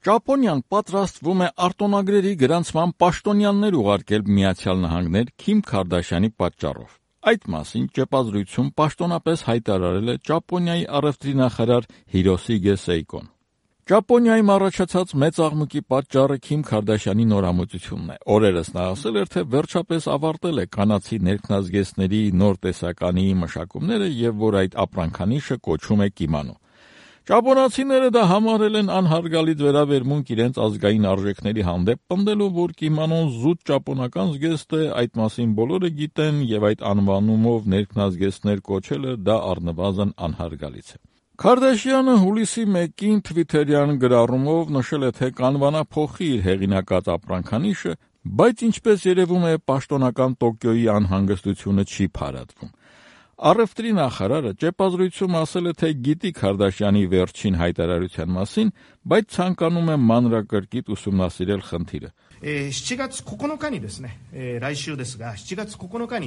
Ճապոնիան պատրաստվում է արտոնագրերի գրանցման պաշտոնյաներ ուղարկել Միացյալ Նահանգներ Քիմ Քարդաշյանի պատճառով։ Այդ մասին ճեպազրույցում պաշտոնապես հայտարարել է Ճապոնիայի առևտրի նախարար Հիրոսիգե Սեյկոն։ Ճապոնիայում առաջացած մեծ աղմուկի պատճառը Քիմ Քարդաշյանի նորամուծությունն է։ Օրերս նա ասել էր, թե վերջապես ավարտել է կանացի ներքնազգեստների նոր տեսականի մշակումները եւ որ այդ ապրանքանիշը կոչում է կիմոնո։ Ճապոնացիները դա համարել են անհարգալից վերաբերմունք իրենց ազգային արժեքների հանդեպ, պնդելով, որ կիմոնոն զուտ ճապոնական զգեստ է, այդ մասին բոլորը գիտեն եւ այդ անվանումով ներքնազգեստներ կոչելը դա առնվազն անհարգալից է։ Քարդաշյանը հուլիսի 1-ին թվիթերյան գրառումով նշել է, թե կանվանափոխի իր հեղինակած ապրանքանիշը, բայց ինչպես երևում է, պաշտոնական Տոկիոյի անհանգստությունը չի փարատվում։ Առևտրի նախարարը ճեպազրույցում ասել է, թե գիտի Քարդաշյանի վերջին հայտարարության մասին, բայց ցանկանում է մանրակրկիտ ուսումնասիրել խնդիրը։ 7月9日にですね、来週ですが7月9日に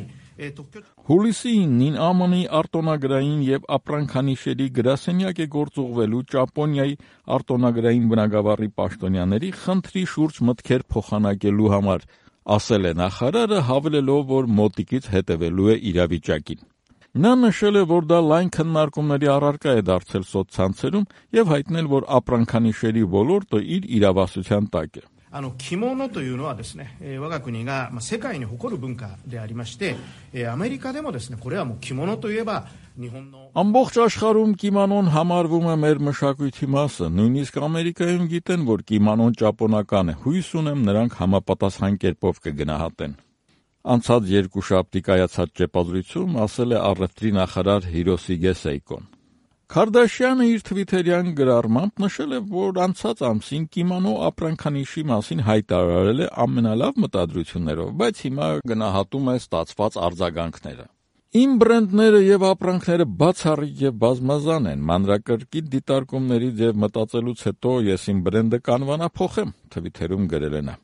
Հուլիսի 9-ին ԱՄՆ-ի արտոնագրային եւ ապրանքանիշերի գրասենյակ է գործուղվելու Ճապոնիայի արտոնագրային բնագավառի պաշտոնյաների խնդրի շուրջ մտքեր փոխանակելու համար, ասել է նախարարը, հավելելով, որ մոտիկից հետևելու է իրավիճակին։ Նա նշել է, որ դա լայն քննարկումների առարկա է դարձել սոցցանցերում եւ հայտնել, որ ապրանքանիշերի ոլորտը իր իրավասության տակ է։ 着物というのはですね、我が国が世界に誇る文化でありまして、アメリカでもですね、これはもう着物といえば日本の Ամբողջ աշխարհում կիմոնոն համարվում է մեր մշակույթի մասը, նույնիսկ Ամերիկայում գիտեն, որ կիմոնոն ճապոնական է, հույս ունեմ նրանք համապատասխան կերպով կգնահատեն։ Անցած երկուշաբթի կայացած ճեպազրույցում ասել է առևտրի նախարար Հիրոսիգե Սեյկոն։ Քարդաշյանը իր թվիթերյան գրառմամբ նշել է, որ անցած ամսին կիմոնո ապրանքանիշի մասին հայտարարել է ամենալավ մտադրություններով, բայց հիմա գնահատում է ստացված արձագանքները։ Իմ բրենդները եւ ապրանքները բացառիկ եւ բազմազան են, մանրակրկիտ դիտարկումներից եւ մտածելուց հետո ես իմ բրենդը կանվանափոխեմ, թվիթերում գրել է նա։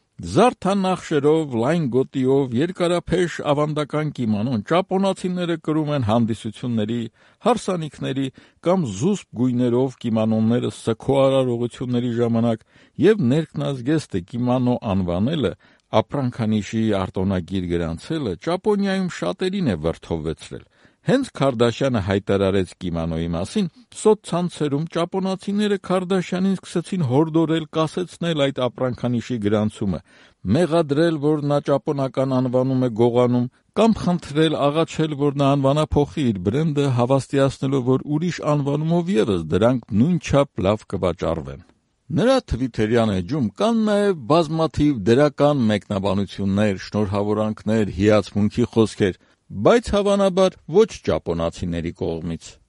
Զարդանախշերով, լայն գոտիով, երկարափեշ ավանդական կիմոնոն ճապոնացիները կրում են հանդիսությունների, հարսանիքների կամ զուսպ գույներով կիմոնոները սգոարարողությունների ժամանակ եւ ներքնազգեստը կիմոնո անվանելը, ապրանքանիշի արտոնագիր գրանցելը Ճապոնիայում շատերին է վրդովվեցրել։ Հենց Քարդաշյանը հայտարարեց կիմոնոյի մասին, սոցցանցերում ճապոնացիները Քարդաշյանին սկսեցին հորդորել կասեցնել այդ ապրանքանիշի գրանցումը, մեղադրել, որ նա ճապոնական անվանում է գողանում, կամ խնդրել աղաչել, որ նա անվանափոխի իր բրենդը, հավաստիացնելով, որ ուրիշ անվանումով եւս դրանք նույնչափ լավ կվաճառվեն։ Նրա թվիթերյան էջում կան նաև բազմաթիվ դրական մեկնաբանություններ, շնորհավորանքներ, հիացմունքի խոսքեր, բայց հավանաբար ոչ ճապոնացիների կողմից։